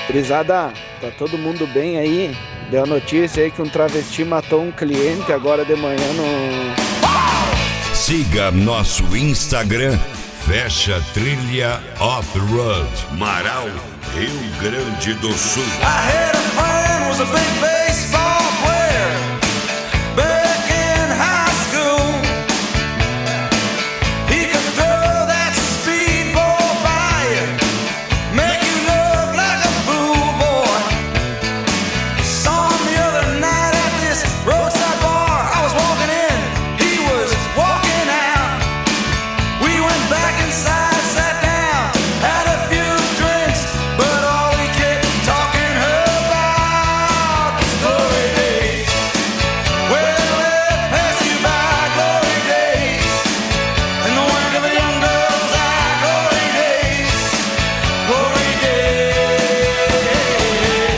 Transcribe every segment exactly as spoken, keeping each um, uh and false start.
Brisada, tá todo mundo bem aí? Deu a notícia aí que um travesti matou um cliente agora de manhã no... Siga nosso Instagram, Fecha Trilha Off-Road, Marau, Rio Grande do Sul. I had a friend, was a big baseball player back in high school. He could throw that speedball by you, make you look like a fool, boy. Saw him the other night at this roadside bar. I was walking in, he was walking out. We went back inside, sat down, had a few drinks, but all he kept talking about was glory days. Well, let pass you by, glory days. In the wake of a young girl's eye, glory days, glory days.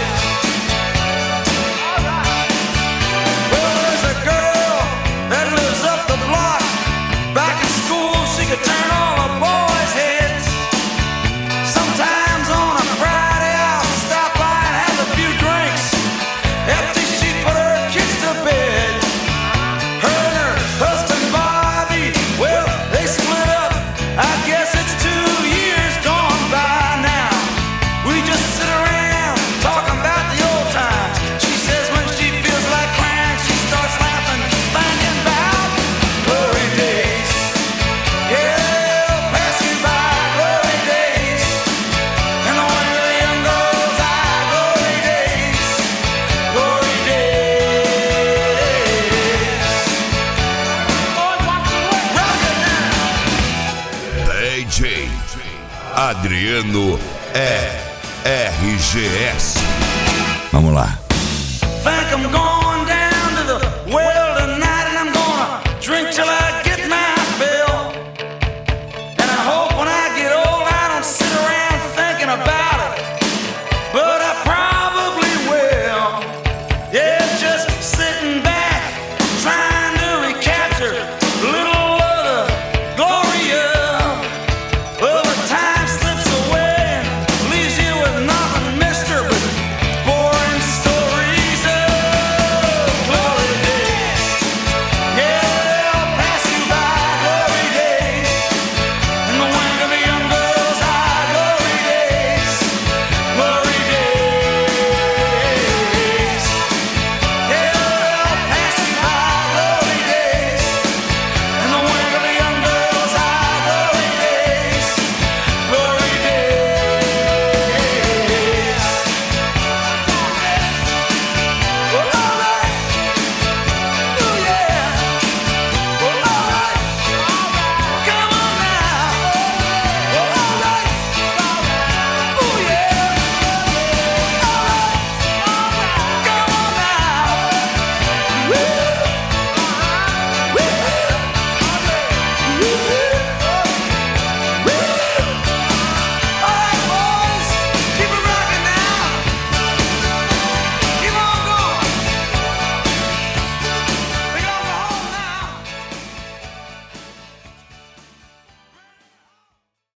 Well, there's a girl that lives up the block. Back in school, she could turn all the boys' heads. Sometimes on a Friday, I'll stop by and have a few drinks. After she put her kids to bed, her and her husband Bobby, well, they split up. I guess it's two years gone by now. We just sit around talking about the old times. She says when she feels like crying, she starts laughing, thinking about glory days. Yeah, they'll pass you by, glory days. And the way the young girls eye, glory days, glory days. Boys, watch the way. Rock it now. D J Adriano E R G S. Vamos lá. Think I'm gonna